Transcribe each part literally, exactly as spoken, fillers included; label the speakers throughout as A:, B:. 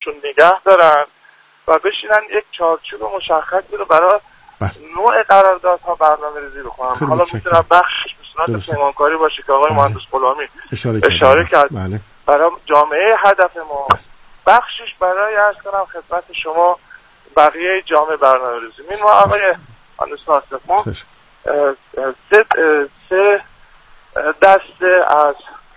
A: خودشون نگه دارن و بشینن یک چارچوب مشخصی رو برای نوع قراردادها برنامه‌ریزی بکنن. حالا میتونه بخشش به صورت پیمانکاری باشه که آقای مهندس غلامی اشاره, اشاره کرد بله. برای جامعه هدف ما بله. بخشش برای عرض کنم خدمت شما بقیه جامعه برنامه‌ریزی. این ما آقای مهندس ناصر ما سه سه دسته از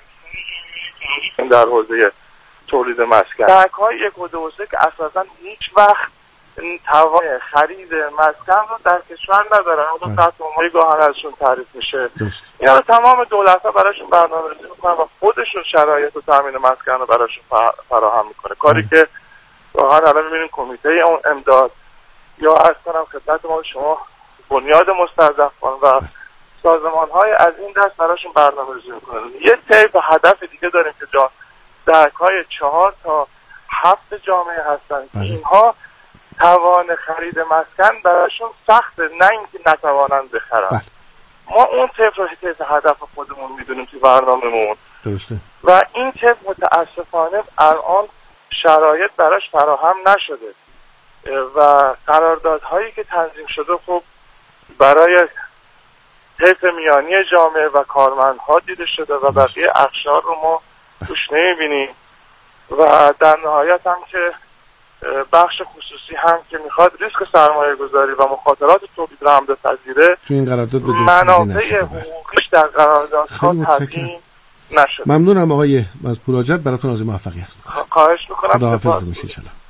A: در حوزه تولید مسکن ترک‌های یک و دو و سه که اساساً هیچ وقت توان خرید مسکن رو در کشور ندارن، اون تحت عنوان گاهن ازشون تعریف میشه. یعنی تمام دولت‌ها براشون برنامه‌ریزی میکنن و خودشون شرایط و تامین مسکن رو براشون فراهم میکنه، کاری که واقعا الان می‌بینیم کمیته اون امداد یا عرض کنم خدمت ما شما بنیاد مستضعفان و سازمان‌های از این دست براشون برنامه‌ریزی میکنن. یه طیف هدف دیگه داریم که جا درک‌های چهار تا هفت جامعه هستن. اینها توان خرید مسکن براشون سخته، نه اینکه نتوانند بخرن. بله. ما اون طیف رو طیف هدف خودمون میدونیم تو برنامه‌مون. درسته. و این طیف متاسفانه الان شرایط براش فراهم نشده و قراردادهایی که تنظیم شده خب برای طیف میانی جامعه و کارمندها دیده شده و بقیه اقشار رو ما توش نمیبینیم و در نهایت هم که بخش خصوصی هم که میخواد ریسک سرمایه گذاری و مخاطرات تولید را هم بپذیره تو این قرارداد منافع حقوقیش در قراردادها تضمین نشده.
B: ممنونم آقای از پوراجت، براتون آرزوی موفقیت میکنم.
A: خواهش میکنم.
B: خداحافظ میشه ان شاءالله.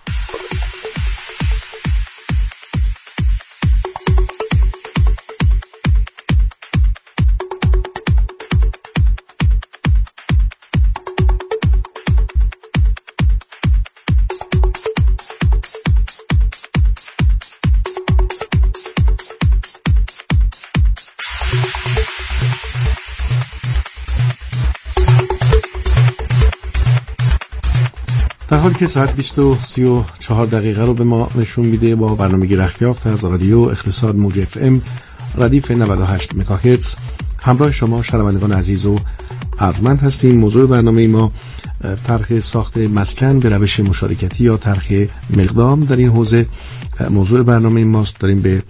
B: در حالی که ساعت بیست و سی و چهار دقیقه رو به ما نشون میده، با برنامه گرختیافت از رادیو اقتصاد موج اف ام ردیف نود و هشت مگاهرتز همراه شما شنوندگان عزیز و ارجمند هستیم. موضوع برنامه ما طرح ساخت مسکن به روش مشارکتی یا طرح مقدام در این حوزه موضوع برنامه ماست. داریم به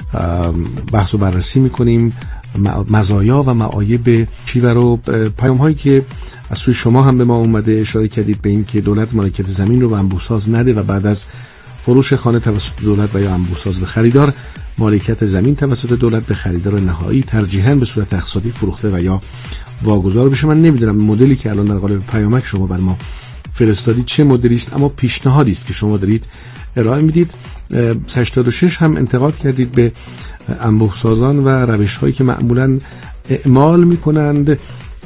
B: بحث و بررسی میکنیم مزایا و معایب شیوه رو. پیام هایی که از سوی شما هم به ما اومده، اشاره کردید به این که دولت مالکیت زمین رو به انبوه‌ساز نده و بعد از فروش خانه توسط دولت و یا انبوه‌ساز به خریدار، مالکیت زمین توسط دولت به خریدار نهایی ترجیحاً به صورت اقتصادی فروخته و یا واگذار بشه. من نمیدونم مدلی که الان در قالب پیامک شما بر ما فرستادید چه مدلی است، اما پیشنهادی است که شما دارید ارائه میدید. هشتاد و شش هم انتقاد کردید به انبوه‌سازان و روش‌هایی که معمولاً اعمال می‌کنند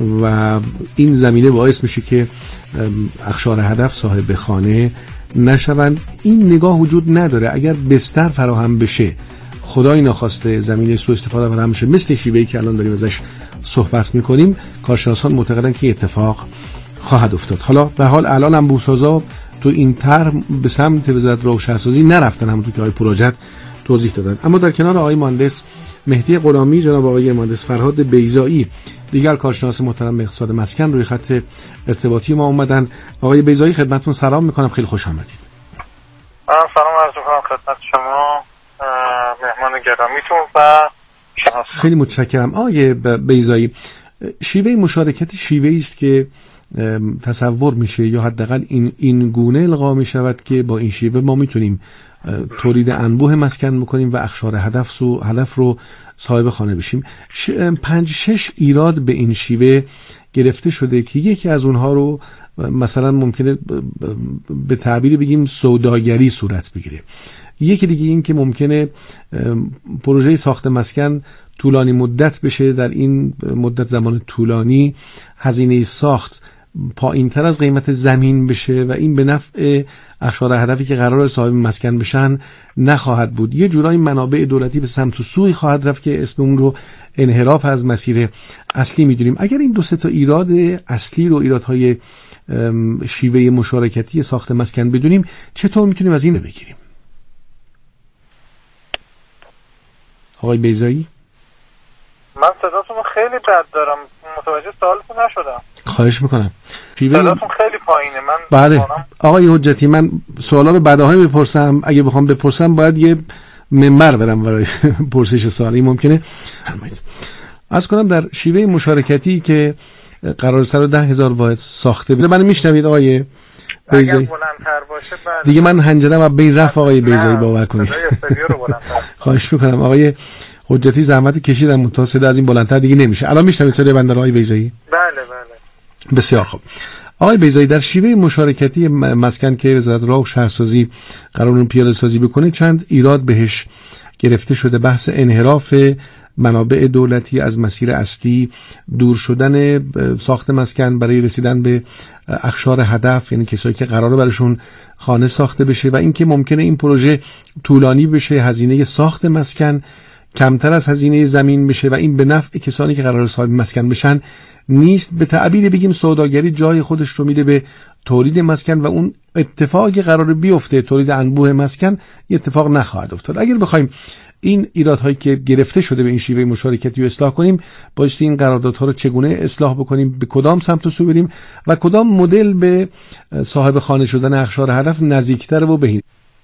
B: و این زمینه باعث میشه که اقشار هدف صاحب خانه نشوند. این نگاه وجود نداره. اگر بستر فراهم بشه، خدای ناخواسته زمینه سوء استفاده فراهم بشه، مثل شیوهی که الان داریم ازش صحبت میکنیم، کارشناسان معتقدن که اتفاق خواهد افتاد. حالا به حال الان هم بوسازا تو این طرح به سمت وزارت راه و شهرسازی نرفتن، همونطور که آقای پوراجت توضیح دادن. اما در کنار آقای مهندس مهدی غلامی، جناب آقای مهندس فرهاد بیضایی، دیگر کارشناس محترم اقتصاد مسکن، روی خط ارتباطی ما اومدن. آقای بیضایی خدمتتون سلام میکنم، خیلی خوش آمدید.
C: سلام عرض میکنم خدمت شما مهمان گرامیتون و شما.
B: خیلی متشکرم. آقای بیضایی، شیوه مشارکتی شیوهی است که تصور میشه یا حداقل این این گونه القا میشود که با این شیوه ما میتونیم تولید انبوه مسکن بکنیم و اقشار هدف رو هدف رو صاحب خانه بشیم. ش... پنج شش ایراد به این شیوه گرفته شده که یکی از اونها رو مثلا ممکنه به تعبیری بگیم سوداگری صورت بگیره. یکی دیگه این که ممکنه پروژه ساخت مسکن طولانی مدت بشه، در این مدت زمان طولانی هزینه ساخت پایین‌تر از قیمت زمین بشه و این به نفع اقشار هدفی که قرار صاحب مسکن بشن نخواهد بود. یه جورایی منابع دولتی به سمت و سوی خواهد رفت که اسم اون رو انحراف از مسیر اصلی میدونیم. اگر این دو سه تا ایراد اصلی رو، ایرادهای شیوه مشارکتی ساخت مسکن بدونیم، چطور میتونیم از این بگیریم؟ آقای بیضایی؟
C: من صداتون خیلی بد دارم، متوجه سوالتون نشدم.
B: خواهش میکنم.
C: صداتون خیلی پایینه. من
B: بله آقای حجتی، من سوالا رو بعدها میپرسم. اگه بخوام بپرسم باید یه منبر برم برای پرسش سوالی. ممکنه فرمایید. عرض کنم در شیوه مشارکتی که قرار صد و ده هزار واحد ساخته بشه، من میشنوید آقای بیضایی؟
C: اگر بلندتر باشه بعد
B: دیگه من هنجرم و بین رفت آقای بیضایی، باور کنید. خواهش میکنم. آقای حجتی زحمت کشیدم تا صدا از این بلندتر دیگه نمیشه. الان میشنوید صدای بنده آقای بیضایی؟
C: بله بله.
B: بسیار خوب. آقای بیضایی، در شیوه مشارکتی مسکن که وزارت راه و شهرسازی قرار اون پیاده سازی بکنه چند ایراد بهش گرفته شده. بحث انحراف منابع دولتی از مسیر اصلی، دور شدن ساخت مسکن برای رسیدن به اقشار هدف، یعنی کسایی که قراره براشون خانه ساخته بشه، و اینکه ممکنه این پروژه طولانی بشه، هزینه ساخت مسکن کمتر از هزینه زمین بشه و این به نفع کسانی که قرار صاحب مسکن بشن نیست. به تعبیر بگیم سوداگری جای خودش رو میده به تولید مسکن و اون اتفاقی قرار بیفته، تولید انبوه مسکن، یه اتفاق نخواهد افتاد. اگر بخوایم این ایرادهایی که گرفته شده به این شیوه مشارکتی رو اصلاح کنیم، بایستی این قراردادها رو چگونه اصلاح بکنیم، به کدام سمت و سو بریم و کدام مدل به صاحب خانه شدن اقشار هدف نزدیکتر و بهین.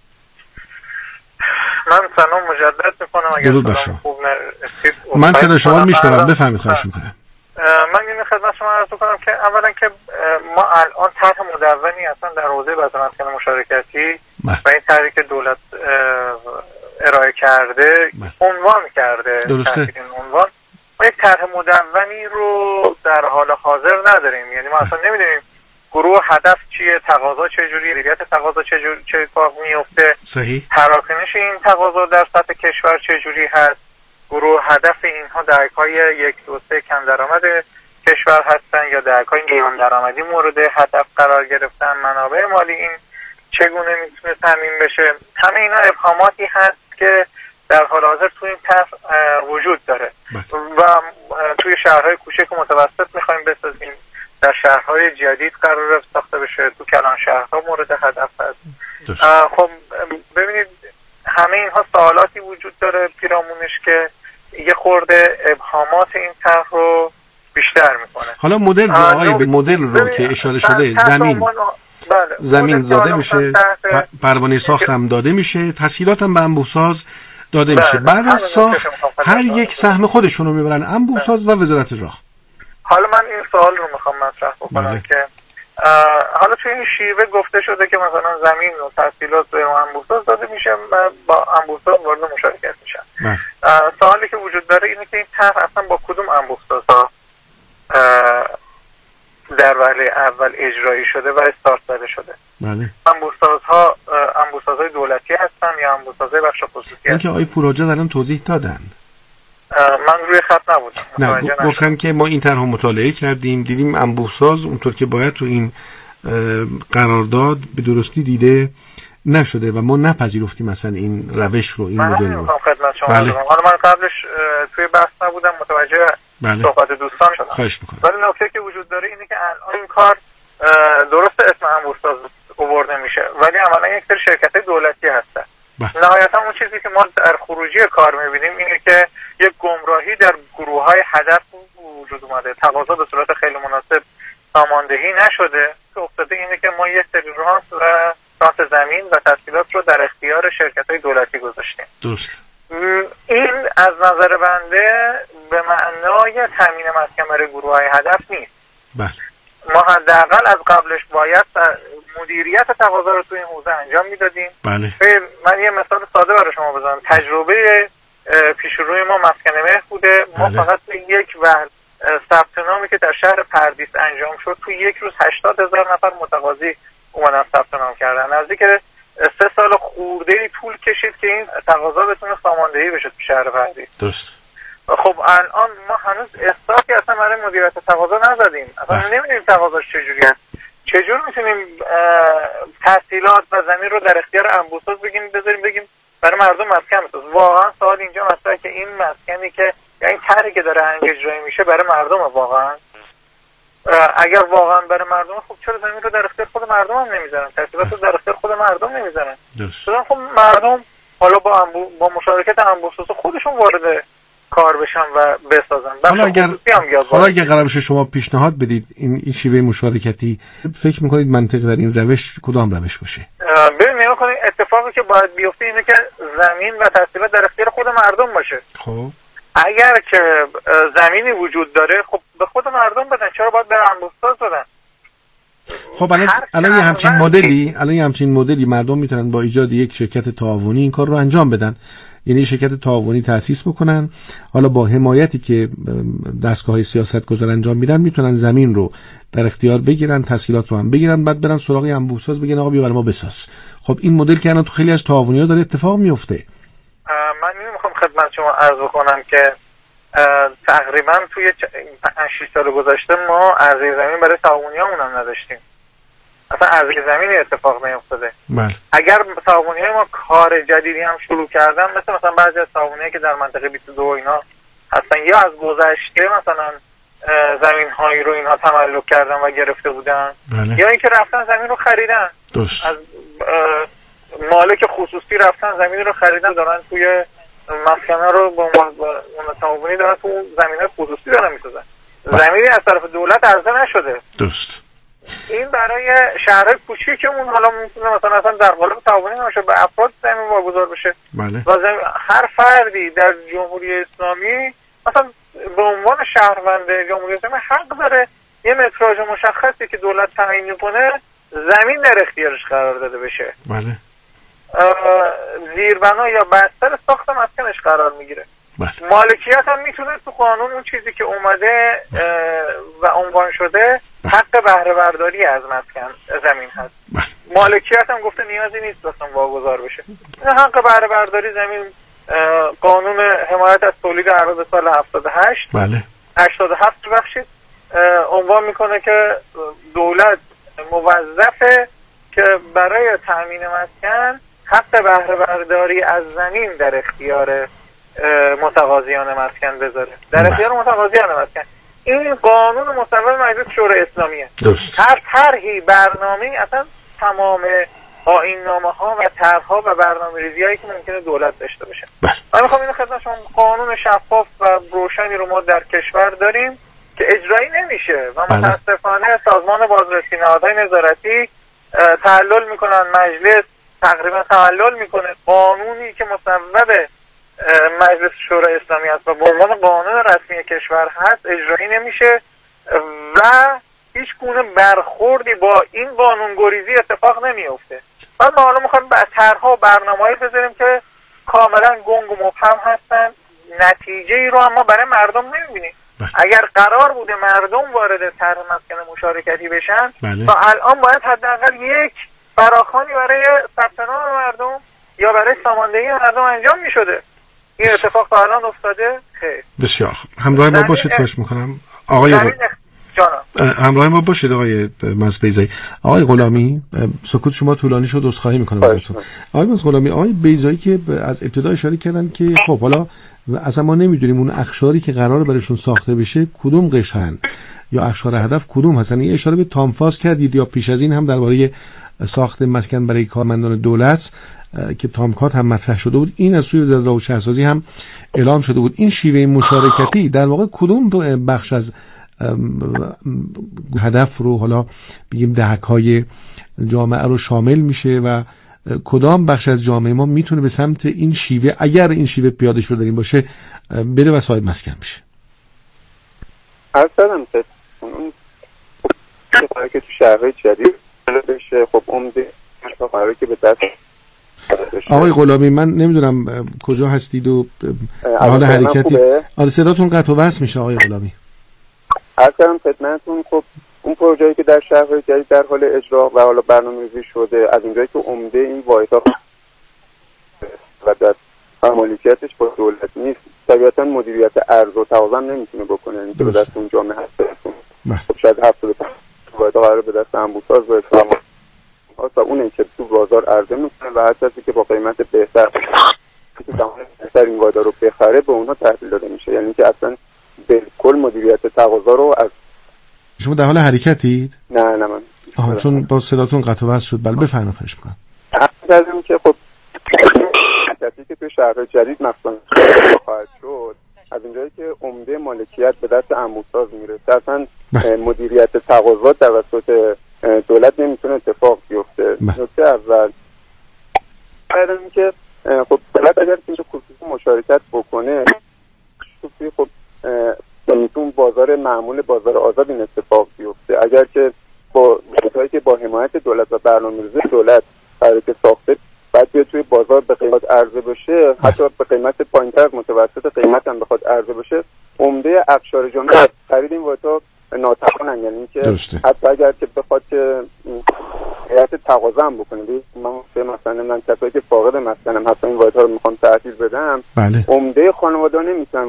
C: من سلام مجدد میکنم. اگر
B: صدام خوب نرسید من صدا شما میشنوم، بفرمایید. خواهش میکنم.
C: من این خدمت شما عرض کنم که اولا که ما الان طرح مدونی اصلا در حوزه بازار مسکن مشارکتی و این طرحی که دولت ارائه کرده عنوان کرده،
B: درسته.
C: این عنوان ما یک طرح مدونی رو در حال حاضر نداریم. یعنی ما اصلا نمیدونیم گروه هدف چیه، تقاضا چجوری، ریاضت تقاضا چجوری چه اتفاق میفته،
B: صحیح،
C: تراکنش این تقاضا در سطح کشور چجوری هست، گروه هدف اینها دهک‌های یک دو سه کم درآمد کشور هستن یا دهک‌های میان درآمدی مورد هدف قرار گرفتن، منابع مالی این چگونه میتونه تامین بشه. همه اینا ابهاماتی هست که در حال حاضر توی این طرح وجود داره و توی شهرهای کوچک و متوسط میخوایم بسازیم، در شهرهای جدید قرار ساخته بشه، تو کلان شهرها مورد هدف هست. خب ببینید همه اینها سوالاتی وجود داره پیرامونش که یه خورده ابهامات این طرح رو بیشتر میکنه.
B: حالا مدل رو آقای مدل رو که اشاره شده، زمین
C: بله.
B: زمین داده میشه، پروانه ساخت هم داده میشه، تسهیلات هم به انبوه‌ساز داده بله. میشه. بعد از ساخت هر یک سهم خودشون رو میبرن، انبوه‌ساز و وزارت راه.
C: حالا من این سوال رو میخوام مطرح بکنم بله. که حالا توی این شیوه گفته شده که مثلا زمین و تسهیلات به انبوه‌ساز داده میشه و با انبوه‌ساز وارد مشارکت میشن. بله. سوالی که وجود داره اینه که این طرح اصلا با کدوم انبوه‌سازها در وهله اول اجرایی شده و استارت زده شده. بله. انبوه‌سازها انبوه‌سازهای دولتی هستن یا انبوه‌سازهای بخش خصوصی هستن؟
B: اینکه آقای پوراجا الان توضیح دادن.
C: من روی خط نبودم.
B: نه گفتن که ما این طرح مطالعه کردیم، دیدیم انبوه‌ساز اونطور که باید تو این قرارداد به درستی دیده نشده و ما نپذیرفتیم مثلا این روش رو، این مدل رو.
C: بله. حالا من قبلش توی بحث نبودم، متوجه
B: بله.
C: صحبت دوستان شدم.
B: خواهش میکنم.
C: ولی نکته که وجود داره اینه که الان این کار درست اسم انبوه‌ساز آورده میشه ولی عملا یک سری شرکت‌های دولتی هستن. نهایتا اون چیزی که ما در خروجی کار میبینیم اینه که یک گمراهی در گروه‌های هدف وجود اومده. تقاضا به صورت خیلی مناسب ساماندهی نشده. که افتاده اینه که ما یک سری رانت و رانت زمین و تسهیلات رو در اختیار شرکت‌های دولتی گذاشتیم.
B: درست.
C: این از نظر بنده به معنای تامین مسکن برای گروه‌های هدف نیست.
B: بله.
C: ما حداقل از قبلش باید مدیریت تقاضا رو تو این حوزه انجام میدادیم.
B: بله.
C: من یه مثال ساده برای شما بزنم. تجربه پیش روی ما مسکن مهر بوده. ما بله. فقط یک وحل ثبت نامی که در شهر پردیس انجام شد تو یک روز هشتاد هزار نفر متقاضی اومدن ثبت نام کردن. نزدیک سه سال خورده طول کشید که این تقاضا بتونه ساماندهی بشه تو شهر پردیس.
B: درست.
C: خب الان ما هنوز استارتی اصلا برای مدیریت تقاضا نزدیم. اصلا نمیدونیم تقاضاش چجوری است. چجور میتونیم تسهیلات و زمین رو در اختیار انبوه‌ساز بگیم بذاریم بگیم برای مردم مسکن بساز. واقعا سوال اینجا مطرحه که این مسکنی که یا این طرحی که داره اجرایی میشه برای مردم واقعا اگر واقعا برای مردم خب چرا زمین رو در اختیار خود مردم هم نمیذارن؟ تسهیلات رو در اختیار خود مردم نمیذارن.
B: درست.
C: خب مردم حالا با انبو... با مشارکت انبوه‌ساز خودشون وارد کار بشن و بسازن.
B: حالا اگر حالا اگر قرار بشه شما پیشنهاد بدید این این شیوه مشارکتی، فکر میکنید منطق در این روش کدام روش باشه؟
C: ببین نگاه کنید، اتفاقی که باید بیفته اینه که زمین و تصمیمات در اختیار خود مردم باشه.
B: خب
C: اگر که زمینی وجود داره خب به خود مردم بدن، چرا باید به انبوستاز بدن؟
B: خب الان الان یه همچین مدلی الان یه همچین مدلی مردم میتونن با ایجاد یک شرکت تعاونی این کار رو انجام بدن، یعنی شرکت تعاونی تأسیس بکنن، حالا با حمایتی که دستگاه‌های سیاستگزار انجام میدن میتونن زمین رو در اختیار بگیرن، تسهیلات رو هم بگیرن، بعد برن سراغ انبوساز بگن آقا بیا برای ما بساز. خب این مدل که الان تو خیلی از تعاونی‌ها داره اتفاق میفته.
C: من نمیخوام خدمت شما عرض کنم که تقریبا توی پنج شش سال گذشته ما ارزی زمین برای تعاونی‌هامون هم نداشتیم. اصلا ارزی زمینی اتفاق نیفتاده.
B: بله.
C: اگر تعاونی‌های ما کار جدیدی هم شروع کردن، مثل مثلا بعضی از تعاونی‌ها که در منطقه بیست و دو اینا هستن، یا از گذشته مثلا زمین‌هایی رو اینها تملک کردن و گرفته بودن،
B: بله.
C: یا اینکه رفتن زمین رو خریدن.
B: درست.
C: از مالک خصوصی رفتن زمین رو خریدن، دارن توی مسکنه رو با اون تعاونی دارن تو زمین‌های خصوصی دارن می‌سازن. زمینی از طرف دولت عرضه نشده.
B: درست.
C: این برای شهرهای کوچیکمون حالا میتونه مثلا اصلا در قالب تعاونی نباشه، به افراد زمین واگذار بشه.
B: بله.
C: و زمین هر فردی در جمهوری اسلامی مثلا به عنوان شهروند جمهوری اسلامی حق داره یه متراژ مشخصی که دولت تعیین کنه زمین در اختیارش قرار داده بشه.
B: بله.
C: زیربنا یا بستر ساخت مسکنش قرار میگیره.
B: بله.
C: مالکیت هم میتونه تو قانون اون چیزی که اومده و عنوان شده حق بهره برداری از مسکن زمین هست.
B: بله.
C: مالکیت هم گفته نیازی نیست اصلا واگذار بشه. حق بهره برداری زمین قانون حمایت از تولید اراضی سال هفتاد و هشت
B: بله.
C: هشتاد و هفت بخشید عنوان میکنه که دولت موظفه که برای تامین مسکن حق بهره برداری از زمین در اختیار متقاضیان مسکن بذاره، در اختیار متقاضیان مسکن. این قانون مصوب مجلس شورای اسلامیه.
B: درست.
C: هر طرحی برنامه اصلا تمام آیین‌نامه ها و طرح‌ها و برنامه‌ریزی هایی که ممکنه دولت داشته باشه. من میخوام اینو خدمت شما، قانون شفاف و روشنی رو ما در کشور داریم که اجرایی نمیشه و متاسفانه سازمان بازرسی، نهادهای نظارتی تعلل میکنن، مجلس تقریبا تعلل میکنه، قانونی که مصوب مجلس شورای اسلامی است و به عنوان قانون رسمی کشور هست اجرایی نمیشه و هیچ گونه برخوردی با این قانون گریزی اتفاق نمیفته. و ما حالا میخوایم به طرح‌ها و برنامه‌ای بذاریم که کاملا گنگ و مبهم هستن، نتیجه ای رو اما برای مردم نمیبینیم. اگر قرار بوده مردم وارد طرح مسکن مشارکتی بشن
B: بله.
C: تا الان باید حداقل یک فراخوانی برای ثبت نام مردم یا برای ساماندهی مردم انجام میشده. این اتفاق تا الان افتاده؟ خیر.
B: بسیار خوب. همراه ما باشید، خواهش میکنم. آقای غ... همراه ما باشید آقای مزبیزایی. آقای غلامی، سکوت شما طولانی شد، عذرخواهی میکنم ازتون. آقای مز غلامی، آقای بیزایی که از ابتدا اشاره کردن که خب حالا اصلا ما نمیدونیم اون اقشاری که قراره براشون ساخته بشه کدوم قشرن یا اقشار هدف کدوم هستن. این اشاره به تامفاز کردید یا پیش از این هم درباره ساخت مسکن برای کارمندان دولت که تامکات هم مطرح شده بود، این از سوی وزارت راه و شهرسازی هم اعلام شده بود. این شیوه مشارکتی در واقع کدوم بخش از هدف رو حالا بگیم دهک‌های جامعه رو شامل میشه و کدام بخش از جامعه ما میتونه به سمت این شیوه، اگر این شیوه پیاده شده در این باشه، بره و صاحب مسکن بشه؟
D: اصلا اون که تو شهرهای جدید بشه، خب عمده قراره که به دست
B: آقای غلامی، من نمیدونم کجا هستید و حال حرکتی. آره صداتون قطع و وصل میشه آقای غلامی.
D: اصلا خدمتتون خب اون پروژه‌ای که در شهرهای جدید در حال اجرا و حالا برنامه‌ریزی شده، از اینجایی که عمده این واحدها و در مالکیتش با دولت نیست، طبیعتاً مدیریت ارز و تقاضا نمیتونه بکنه، این به دست اون جامعه هست. خب شاید هفتاد و پنج واحدها قرار به دست انبوساز برسه و اونه که تو بازار عرضه میکنه و هر کسی که با قیمت بهتر که زمان بهتر این واحدها رو بخره به اونها تحویل داده میشه. یعنی که اصلا بالکل مدیریت تقاضا رو از
B: شما در حال حرکتید؟
D: نه نه من
B: آها، چون با صداتون قطع و وصل شد. بله بفرمایید. خواهش می‌کنم.
D: کردیم که خب کسی که تو شهرهای جدید مثلا خواهد شد، از اینجایی که عمده مالکیت به دست عموساز میرسه، اصلا مدیریت تقاضا توسط دولت نمیتونه اتفاق بیفته. نکته اول بعد اینکه خب دولت اگر اینجا خصوصی مشارکت بکنه، خصوصی خب میتون بازار معمول بازار آزاد این اتفاق بیفته. اگر که با جایی که با حمایت دولت و برنامه‌ریزی دولت برای که ساخته بعد بیاد توی بازار به قیمت عرضه بشه، حتی به قیمت پایین‌تر از متوسط قیمت هم بخواد عرضه بشه، عمده اقشار جامعه خرید این واحدها ناتوانن. یعنی که حتی اگر که بخواد که هیئت تقاضا هم بکنه، من مثلا من کسایی که فاقد مسکنم حتی این واحدها رو میخوام تحویل بدم،
B: بله.
D: عمده خانواده‌ها نمیتونن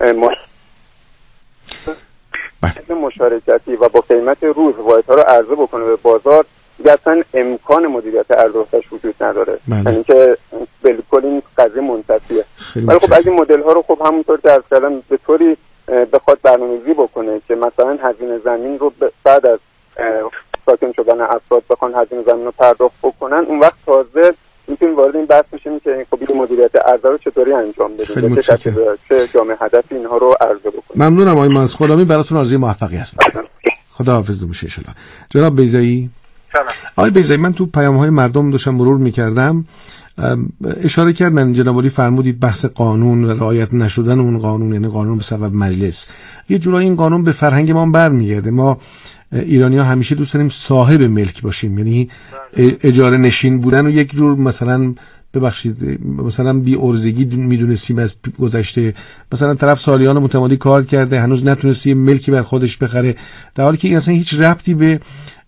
D: بله. مشارکتی و با قیمت روز واحدها رو عرضه بکنه به بازار، دیگه اصلا امکان مدیریت عرضه وجود نداره. یعنی که بالکل این قضیه منتفیه. ولی خب اگه مدل ها رو خب همونطور که عرض کردم به طوری بخواد برنامه‌ریزی بکنه که مثلا هزینه زمین رو بعد از ساکن شدن افراد بخوان هزینه زمین رو پرداخت بکنن، اون وقت تازه میتونیم وارد این بحث بشیم که خب این مدیریت عرضه رو چطوری انجام بدیم، چه چه جامعه هدف اینها رو عرضه بکنیم.
B: ممنونم آقای مهندس. براتون آرزوی موفقیت می‌کنم. خداحافظ باشه ان شاء الله. جناب بیضایی. آقای بیضایی، من تو پیام‌های مردم داشتم مرور می‌کردم، اشاره کردن جناب عالی، فرمودید بحث قانون و رعایت نشدن اون قانون، یعنی قانون به سبب مجلس. یه جورایی این قانون به فرهنگ ما برمیگرده. ما ایرانی‌ها همیشه دوست داریم صاحب ملک باشیم، یعنی اجاره نشین بودن و یک جور مثلا ببخشید مثلا بی ارزگی میدونستیم از گذشته. مثلا طرف سالیان متمادی کار کرده، هنوز نتونسته ملکی بر خودش بخره، در حالی که این اصلا هیچ ربطی به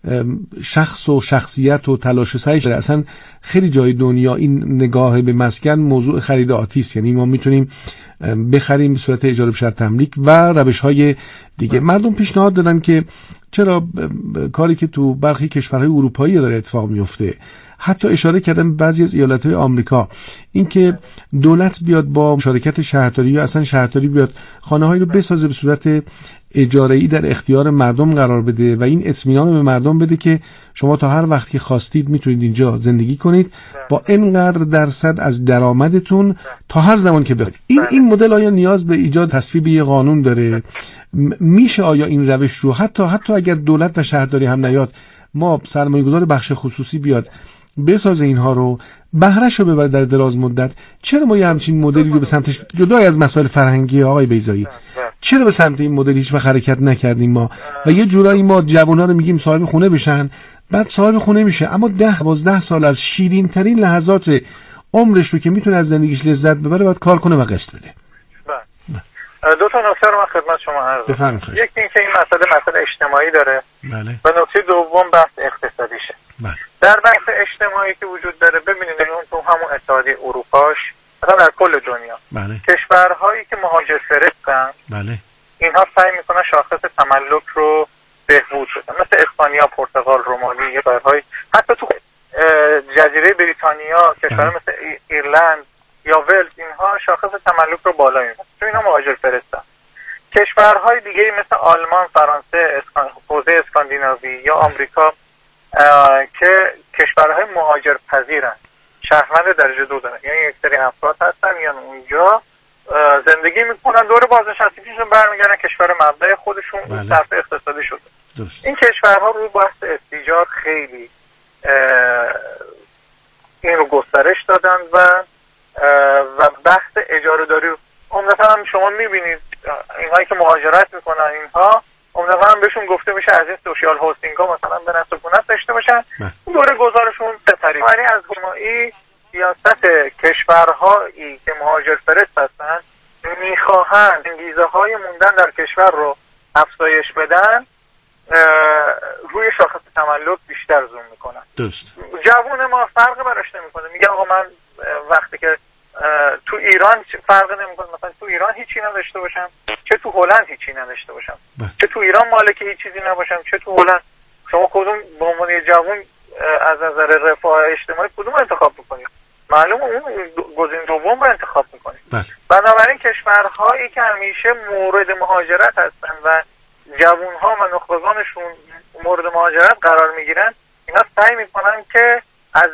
B: شخص و شخصیت و تلاش و سعی داره. اصلا خیلی جای دنیا این نگاه به مسکن موضوع خرید آتی است، یعنی ما میتونیم بخریم به صورت اجاره به شرط تملیک و روش‌های دیگه. مردم پیشنهاد دادن که چرا کاری که تو برخی کشورهای اروپایی داره اتفاق میفته، حتی اشاره کردن بعضی از ایالت‌های آمریکا، اینکه دولت بیاد با مشارکت شهرداری یا اصلا شهرداری بیاد خانه‌هایی رو بسازه به صورت اجاره‌ای در اختیار مردم قرار بده و این اطمینان رو به مردم بده که شما تا هر وقت که خواستید میتونید اینجا زندگی کنید با اینقدر درصد از درآمدتون تا هر زمان که بخواید. این این مدل آیا نیاز به ایجاد تصویب یه قانون داره؟ میشه آیا این روش رو حتی حتی اگر دولت و شهرداری هم نیاد، ما سرمایه‌گذار بخش خصوصی بیاد بسازه اینها رو، بهره‌شو ببره در دراز مدت؟ چرا ما یه همچین مدلی رو به سمتش، جدای از مسائل فرهنگی آقای بیضایی، چرا به سمت این مدل هیچ وقت حرکت نکردیم ما؟ و یه جورایی ما جوونا رو میگیم صاحب خونه بشن، بعد صاحب خونه میشه، اما ده دوازده سال از شیرین ترین لحظات عمرش رو که میتونه از زندگیش لذت ببره باید کار کنه و قسط بده.
C: دو تا نکته رو من خدمت شما عرض کنم. یکی اینکه این مسئله مسئله اجتماعی داره،
B: بله.
C: و نکته دوم بحث اقتصادیشه.
B: بله.
C: در بحث اجتماعی که وجود داره، ببینید اون تو همون اتحادیه اروپاش، مثلا در کل دنیا،
B: بله.
C: کشورهایی که مهاجر فرستن،
B: بله.
C: اینها سعی میکنن شاخص تملک رو بهبود بدن، مثل اسپانیا، پرتغال، رومانی، یه کشورهای حتی تو جزیره بریتانیا، کشورهای مثل ایرلند یا ولز، اینها شاخص تملک رو بالا میبرن، چون اینا مهاجر فرستن. کشورهای دیگه مثل آلمان، فرانسه، اسکان... حوزه اسکاندیناوی یا آمریکا که کشورهای مهاجر پذیرن، شهروند درجه دو دارن، یعنی یک سری افراد هستن میان اونجا زندگی میکنن، دور بازنشستگیشون برمیگردن کشور مبدأ خودشون، اون طرف اقتصادی شده. درست. این کشورها روی بحث استیجار خیلی این رو گسترش دادن و و بحث اجاره داری عمدتاً هم شما میبینید اینهایی که مهاجرت میکنن، اینها عمدتاً هم بهشون گفته میشه از این سوشیال هاوسینگ ها مثلا به نسل کنت داشته باشن، دوره گذارشون سپری. ولی از جمعی سیاست کشورهایی که مهاجر فرست هستن میخواهند انگیزه های موندن در کشور رو افزایش بدن، روی شاخص تملک بیشتر زوم میکنن.
B: درست.
C: جوون ما فرق براش نمیکنه، میگه آقا من وقتی که تو ایران فرق نمیکنه، مثلا تو ایران هیچی نداشته باشم، چه تو هلند هیچی نداشته باشم، بله. چه تو ایران مالک هیچ چیزی نباشم، چه تو هلند، شما کدوم به عنوان جوون از نظر رفاه اجتماعی کدوم انتخاب میکنید؟ معلومه اون گزینه دوم رو انتخاب میکنید.
B: بله.
C: بنابراین کشورهایی که همیشه مورد مهاجرت هستن و جوانها و نخبگانشون مورد مهاجرت قرار میگیرن، اینا سعی میکنن که از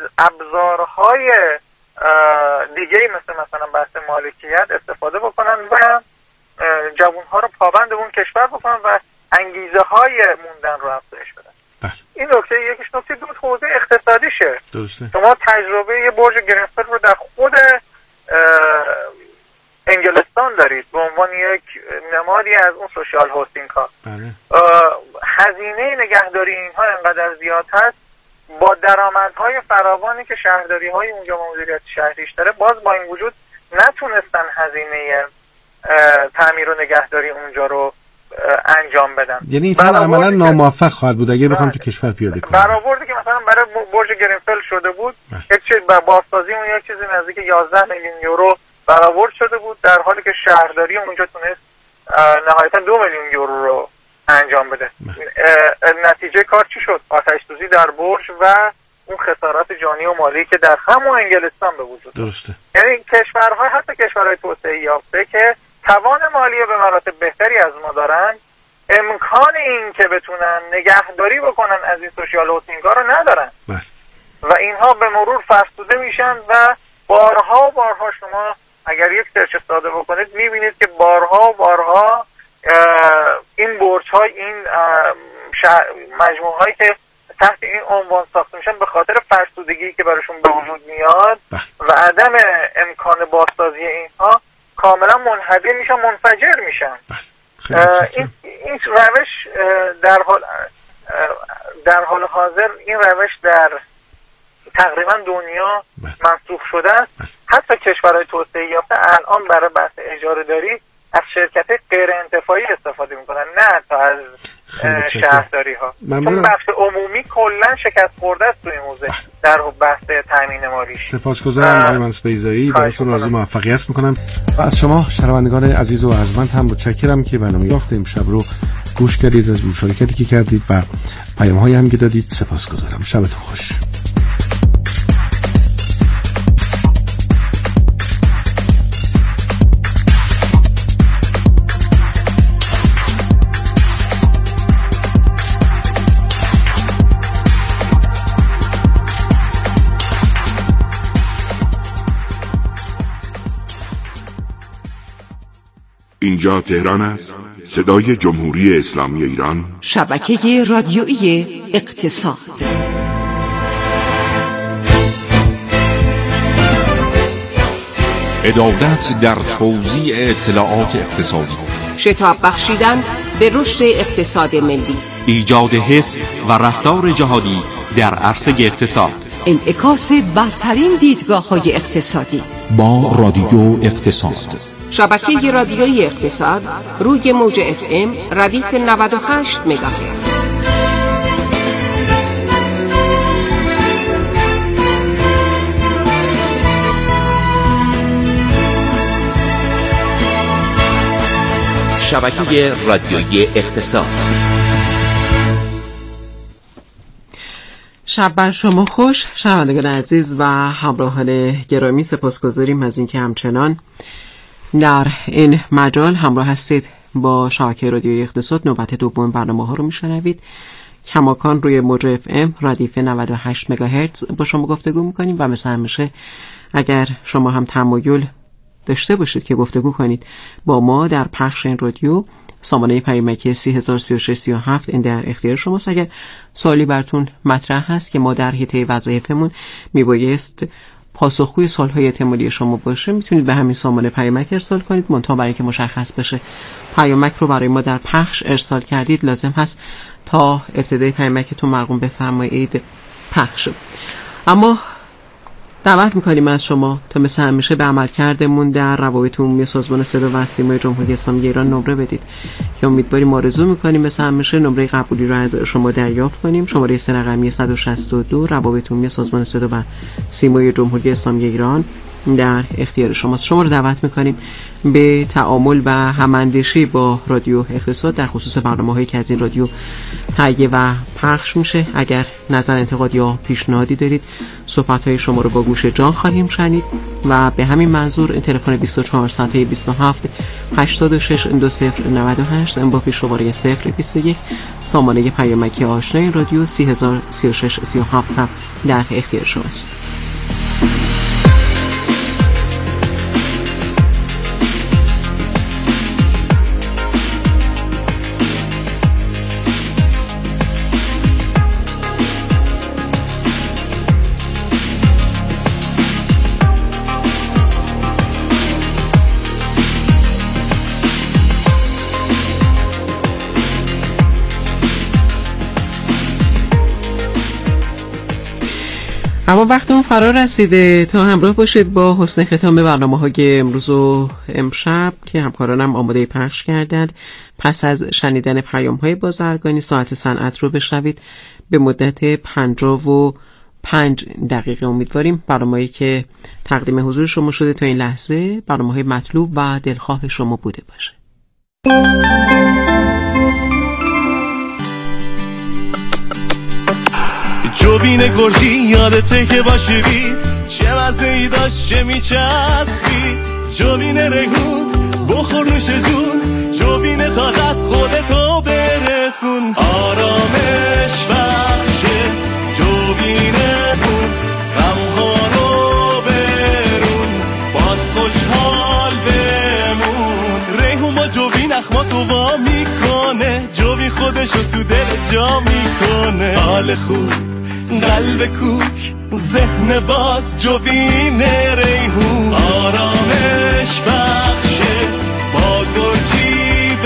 C: ابزارهای دیگه مثل مثلا بحث مالکیت استفاده بکنن و جوانها رو پابند اون کشور بکنن و انگیزه های موندن رو افزایش بدن. بله. این نکته یکیش. نکته دو حوزه اقتصادیشه. درسته. شما تجربه یه برج گرینفل رو در خود انگلستان دارید به عنوان یک نمادی از اون سوشال هاوسینگ ها. بله. هزینه نگهداری اینها انقدر زیاد هست، با درآمدهای فراوانی که شهرداری های اونجا مدیریت شهریش داره، باز با این وجود نتونستن هزینه تعمیر و نگهداری اونجا رو انجام بدن.
B: یعنی این کار عملا ناموفق خواهد بود اگر بخوام تو کشور پیاده کنیم.
C: برآوردی که مثلا برای برج گرینفل شده بود، یک چیز با بازسازی اون یک چیزی نزدیک یازده میلیون یورو برآورد شده بود، در حالی که شهرداری اونجا تونست نهایتا دو میلیون یورو رو انجام بده. نتیجه کار چی شد؟ آتش سوزی در برج و اون خسارات جانی و مالی که در همون انگلستان به وجود
B: درسته.
C: یعنی کشورهای حتی کشورهای توسعه یافته که توان مالی به مراتب بهتری از ما دارن، امکان این که بتونن نگهداری بکنن از این سوشیال هاوسینگ‌ها رو ندارن. بله. و اینها به مرور فرسوده میشن و بارها و بارها شما اگر یک سرچ ساده بکنید میبینید که بارها و بارها این برج‌های این مجموعه‌هایی که تحت این عنوان ساخته میشن به خاطر فرسودگی که براشون به وجود میاد و عدم امکان بازسازی اینها کاملا منهدم میشن، منفجر میشن. این این روش در حال در حال حاضر این روش در تقریبا دنیا منسوخ شده است. حتی کشورهای توسعه یافته الان برای بحث اجاره داری از شرکت غیر انتفاعی استفاده میکنن، نه تا از شهرداری ها، چون بخش عمومی کلا شکست خورده است تو این حوزه در بحث تامین مالیش.
B: سپاسگزارم آقای منصور بیضایی، براتون آرزوی موفقیت میکنم و از شما شنوندگان عزیز و ارجمند هم متشکرم که برنامه یافت امشب رو گوش کردید، از مشارکتی که کردید و پیام هایی هم که دادید. سپاسگزارم. شبتون خوش.
E: اینجا تهران است، صدای جمهوری اسلامی ایران،
F: شبکه رادیویی اقتصاد.
G: عدالت در توزیع اطلاعات اقتصادی،
F: شتاب بخشیدن به رشد اقتصاد ملی،
H: ایجاد حس و رفتار جهادی در عرصه اقتصاد،
F: انعکاس برترین دیدگاه‌های اقتصادی
G: با رادیو اقتصاد.
F: شبکه رادیویی اقتصاد روی موج اف ام ردیف نود و هشت مگاهرتز.
H: شبکه رادیویی اقتصاد.
I: شب بر شما خوش شنوندگان عزیز و همراهان گرامی، سپاسگزاریم از اینکه همچنان در این مجال همراه هستید. با شبکه رادیویی اقتصاد نوبت دوم برنامه ها رو میشنوید. کماکان روی موج اف ام ردیف نود و هشت مگاهرتز با شما گفتگو میکنیم و مثل همیشه اگر شما هم تمایل داشته باشید که گفتگو کنید با ما در پخش این رادیو، سامانه پیامکی سی هزار و سی و شش سی و هفت این در اختیار شماست. اگر سوالی براتون مطرح هست که ما در حیطه وظایفمون میبایست پاسخگوی سوال‌های احتمالی شما باشه، میتونید به همین سامانه پیامک ارسال کنید. منتها برای اینکه مشخص بشه پیامک رو برای ما در پخش ارسال کردید، لازم هست تا ابتدای پیامکتون مرقوم بفرمایید پخش. اما دعوت میکنیم از شما تا مثل همیشه به عملکردمون در روابط عمومی سازمان صدا و سیمای جمهوری اسلامی ایران نمره بدید که امیدواریم آرزو میکنیم مثل همیشه نمره قبولی رو از شما دریافت کنیم. شماره سه رقمی صد و شصت و دو روابط عمومی سازمان صدا و سیمای جمهوری اسلامی ایران در اختیار شماست. شما رو دعوت میکنیم به تعامل و هماندیشی با رادیو اقتصاد در خصوص برنامه‌هایی که از این رادیو تهیه و پخش میشه. اگر نظر، انتقاد یا پیشنهادی دارید، صحبت‌های شما رو با گوش جان خواهیم شنید و به همین منظور این تلفن بیست و چهار صد بیست و هفت هشتاد و شش دو صفر نود و هشت با پیش شماره صفر بیست و یک سامانه پیامکی آشنای رادیو سی هزار و سی و شش سی و هفت هم در اختیار شماست. اما وقتمون فرا رسیده تا همراه باشید با حسن ختام برنامه‌های امروز و امشب که همکارانم آماده پخش کردند. پس از شنیدن پیام‌های بازرگانی ساعت صنعت رو بشنوید به مدت پنجاه و پنج دقیقه. امیدواریم برنامه‌ای که تقدیم حضور شما شده تا این لحظه برنامه‌های مطلوب و دلخواه شما بوده باشه.
J: جوین گرجی یادته که باشی بید چه مزه‌ای داشت چه میچسبید. جوین ریحون بخور نوش جون، جوین تازه از خودتو برسون. آرامش بخشه جوین بود، غمها رو برون، باز خوشحال بمون. ریحون با جوین اخماتو وا میکنه، جوین خودشو تو دل جا میکنه. حال خوب قلب کوک ذهن باز جوین ریحون. آرامش بخشه با گرجی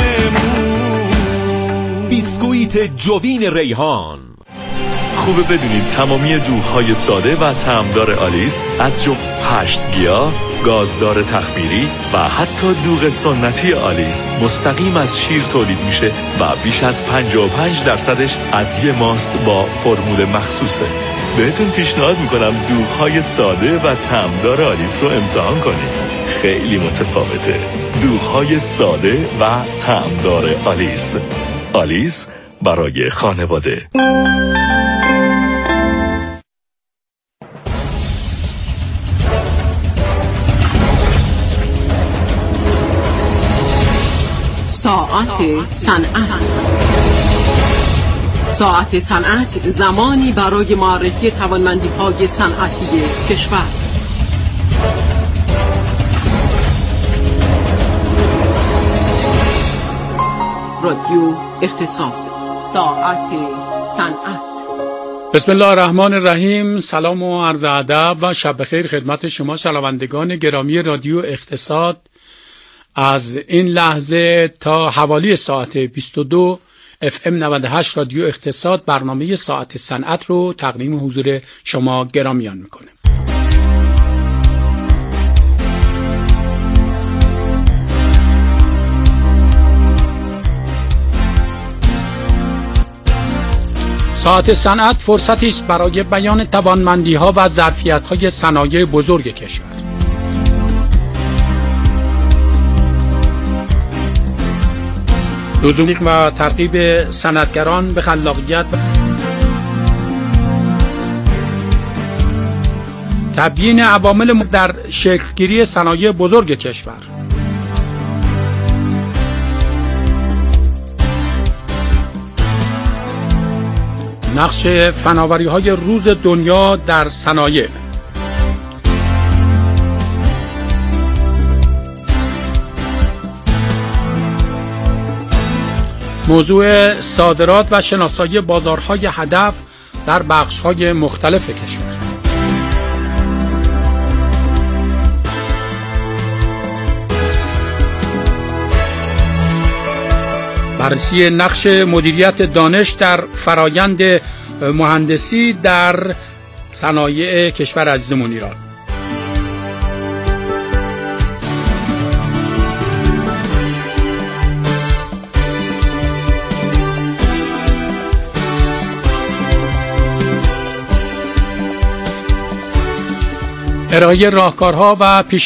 J: بمون.
K: بیسکویت جوین ریحان.
L: خوبه بدونید تمامی دوغ‌های ساده و طعمدار آلیس از جمله هشت گیاه، گازدار تخمیری و حتی دوغ سنتی آلیس مستقیم از شیر تولید میشه و بیش از پنجاه و پنج درصدش از یه ماست با فرمول مخصوصه. بهتون پیشنهاد میکنم دوغ‌های ساده و طعمدار آلیس رو امتحان کنید. خیلی متفاوته. دوغ‌های ساده و طعمدار آلیس. آلیس برای خانواده.
F: ساعت صنعت. ساعت صنعت زمانی برای معرفی توانمندی‌های صنعتی کشور. رادیو اقتصاد. ساعت صنعت.
M: بسم الله الرحمن الرحیم. سلام و عرض ادب و شب بخیر خدمت شما شنوندگان گرامی رادیو اقتصاد. از این لحظه تا حوالی ساعت بیست و دو اف ام نود و هشت رادیو اقتصاد برنامه ساعت صنعت رو تقدیم حضور شما گرامیان میکنه. ساعت صنعت فرصتی است برای بیان توانمندی‌ها و ظرفیت‌های صنایع بزرگ کشور. لزوم و ترغیب صنعتگران به خلاقیت و تبیین عوامل در شکلگیری صنایع بزرگ کشور. نقش فناوری‌های روز دنیا در صنایع. موضوع صادرات و شناسایی بازارهای هدف در بخش‌های مختلف کشور. بررسی نقش مدیریت دانش در فرایند مهندسی در صنایع کشور عزیزمون ایران. ارائه راهکارها و